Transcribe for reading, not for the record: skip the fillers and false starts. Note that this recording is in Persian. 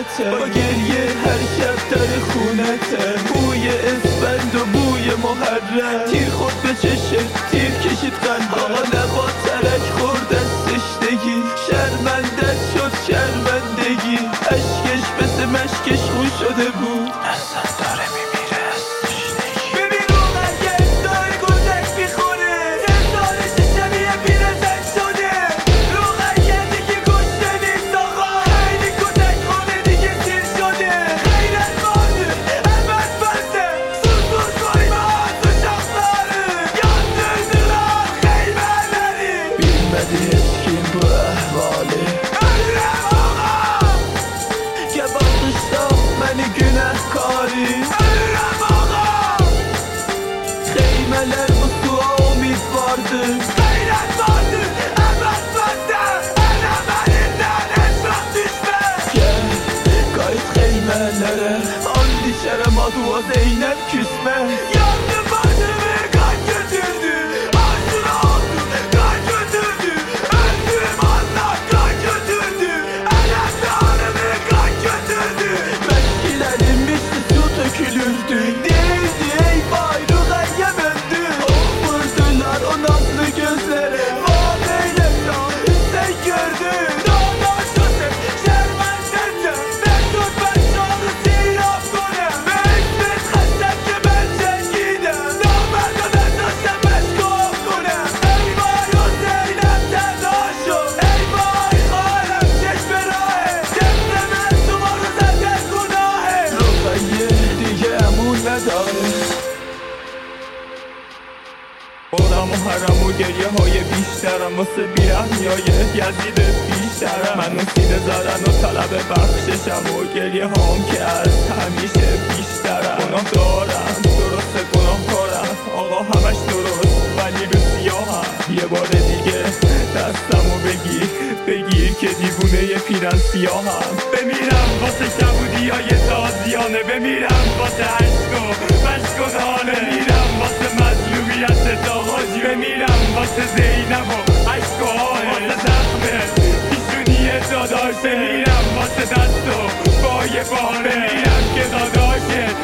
یادته با گریه هر شب در خونته، بوی اسفند و بوی محرم، تیر خود به چشم تیر کشید قلبم. آقا لبا ترک خورد از تشنگی، شرمندت شد شرمندگی، اشکش مثل مشکش خون شده بود، اصلا داره میمیره از تشنگی. ببین روغن یه داره گلدک میخوره، سردارش شبیه پیرزن شده. روغن یه دیگه گشته نیست آقا، خیلی کتک خونه دیگه سیر شده. خیرت بازه امت بسته، سوز کنی با آسو شخصاره، یاددارم خیمه نری بیلمدی اسکین bu ahvali. Ölürüm ağa که باقش ساخت منی günahkari. Ölürüm ağa خیمه‌ler bu suğa umid vardı, xeyrət vardı, əməd bəndə, ələm əlindən esraf düşməz. Gəl qayıt xeymələrə, and içərəm adıva Zeynəb küsməz. Yandım başımı qan götürdü, aşırı oldu qan götürdü, öldüğüm anlar qan götürdü, ələm dağınımı qan götürdü. Məşkilərim misli su tökülürdü, deyirdi ey bayruq əyyəm öldü. Oh vurdular o nazlı gözlərə, vadeyle sen gördün. Dağlar sözüm şermendence, mesut ben şanlı sirap konem. Ve hikmet xəstəm ki ben çengidem, namərdə ben saçda məşkof konem. Ey vay o Zeynep təlaşo, ey vay xalem çeşme rahe, cemdeme suvarı zaten gunahe. Rüqayye دیگه امون نداره. خودم و حرم و گریه های بیشترم، واسه بیرحمی های یزید بیشترم. من و سینه زدن و طلب بخششم و گریه هام که از همیشه بیشترم. گناه دارم درسته گناه کارم آقا همش درست ولی رو سیاهم. یه بار دیگه دستمو بگیر که دیوونه پیرن سیاهم. بمیرم واسه کبودی های تازیانه، بمیرم واسه عشق و مشک و نانه، بمیرم واسه مظلومیت تاغاجی، بمیرم واسه زینب و عشق و آه، واسه زخمه پیشونی داداش، بمیرم واسه دست و بای باره، بمیرم که داداشه